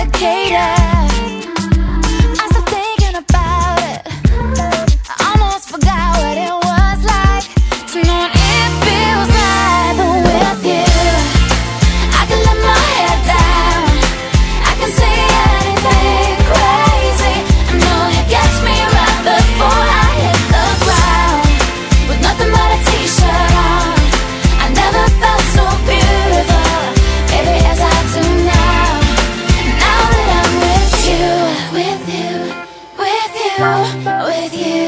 complicated. I started thinking about it. I almost forgot what it was like to know it feels like. But with you, I can let my head down. I can say anything crazy. I know it gets me right before I hit the ground. With nothing but a t-shirt on, I never felt so beautiful, baby, as I do now. Now that I'm with you, with you, with you, with you.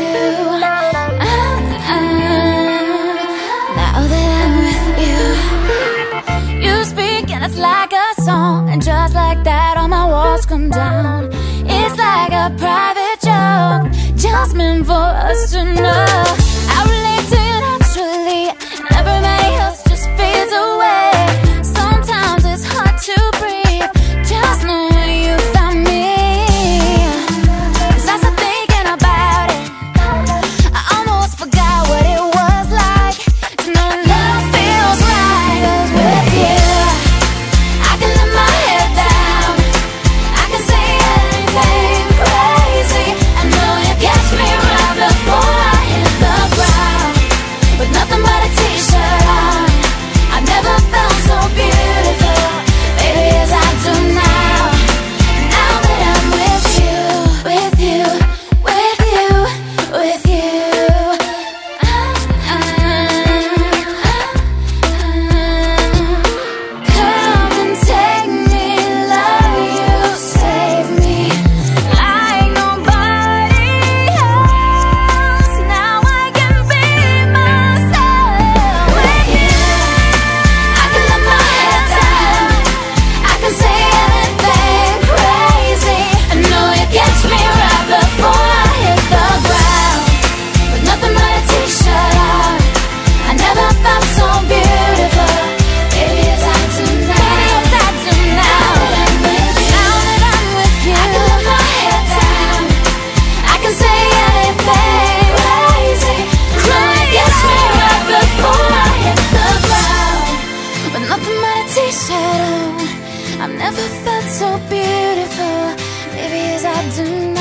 Now that I'm with you, you speak and it's like a song, and just like that all my walls come down. It's like a private joke, just meant for us to know. I relate to you naturally, and everybody else just fades away. Sometimes it's hard to breathe, just knowing you found me. 'Cause I started thinking about it, I almost forgot what it was like to know love feels right. 'Cause with you, I can let my head down. I can say anything crazy. I know it gets me right before I hit the ground. With nothing but a t-shirt on, I never felt so beautiful, baby, as I do now. Now that I'm with you, with you, with you, with you. Come and take me, love you, save me like nobody else. Now I can be myself with you. I can let my head down. I can say anything crazy. I know it gets me right before I hit the ground. With nothing but a t-shirt on, I never felt so beautiful, baby, as I do now. As I do now. Now that I'm with you, I can let my head down. I can say anything crazy. Know it gets me right before I hit the ground. With nothing but a t-shirt on, I've never felt so beautiful, baby, as I do now.